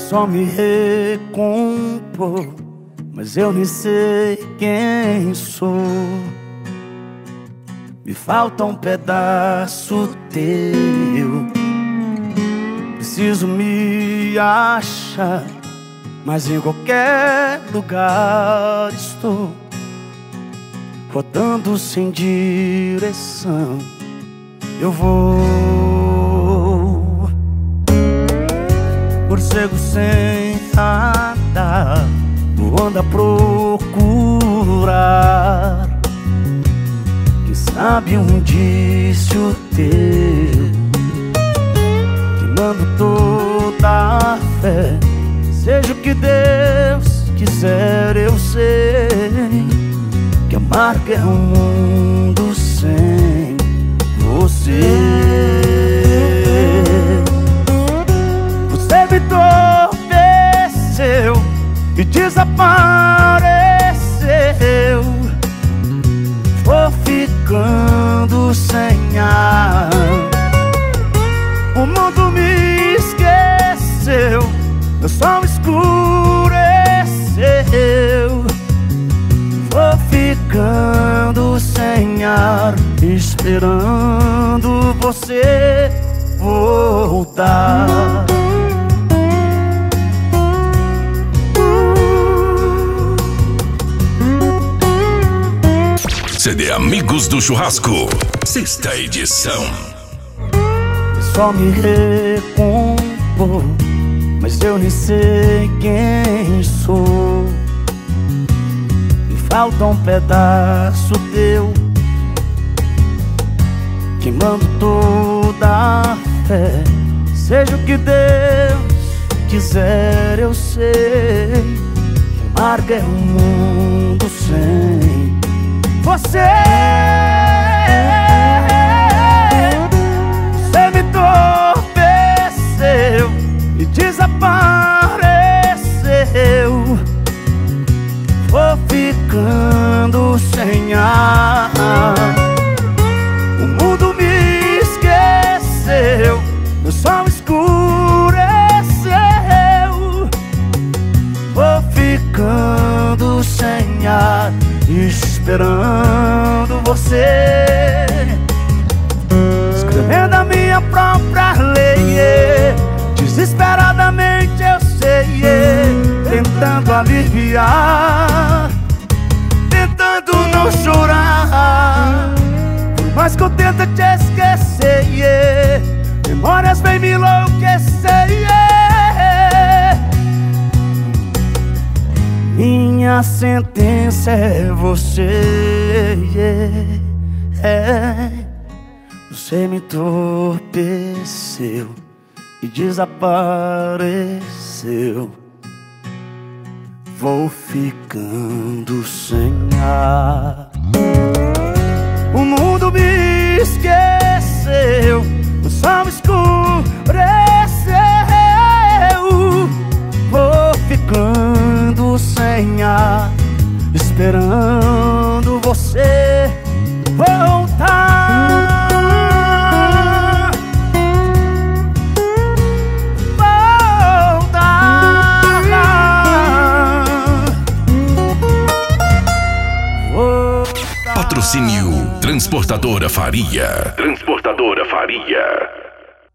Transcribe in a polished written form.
só me recompor, mas eu nem sei quem sou. Me falta um pedaço teu. Preciso me achar, mas em qualquer lugar estou, rodando sem direção. Eu vou, morcego sem radar, voando a procurar. Quem sabe um indício teu, queimando toda a fé. Seja o que Deus quiser, eu sei que amargo é um mundo sem você. Você me entorpeceu e desapareceu. Vou ficando sem ar. O mundo me esqueceu, meu sol escureceu. Vou ficando sem ar, esperando você voltar. CD Amigos do Churrasco, sexta edição. Só me recompor, mas eu nem sei quem sou. Me falta um pedaço teu, queimando toda a fé. Seja o que Deus quiser, eu sei que amargo é um mundo sem você. Você me entorpeceu e desapareceu. Vou ficando sem ar. O mundo me esqueceu, meu sol escureceu. Vou ficando sem ar, esperando você, escrevendo a minha própria lei. Desesperadamente eu sei, tentando aliviar, tentando não chorar. Por mais que eu tente te esquecer, memórias vêm me enlouquecer. Minha sentença é você. Você me entorpeceu e desapareceu. Vou ficando sem ar. O mundo me esqueceu, o sol escureceu. Vou ficando sem ar, esperando você voltar. Patrocínio Transportadora Faria. Transportadora Faria.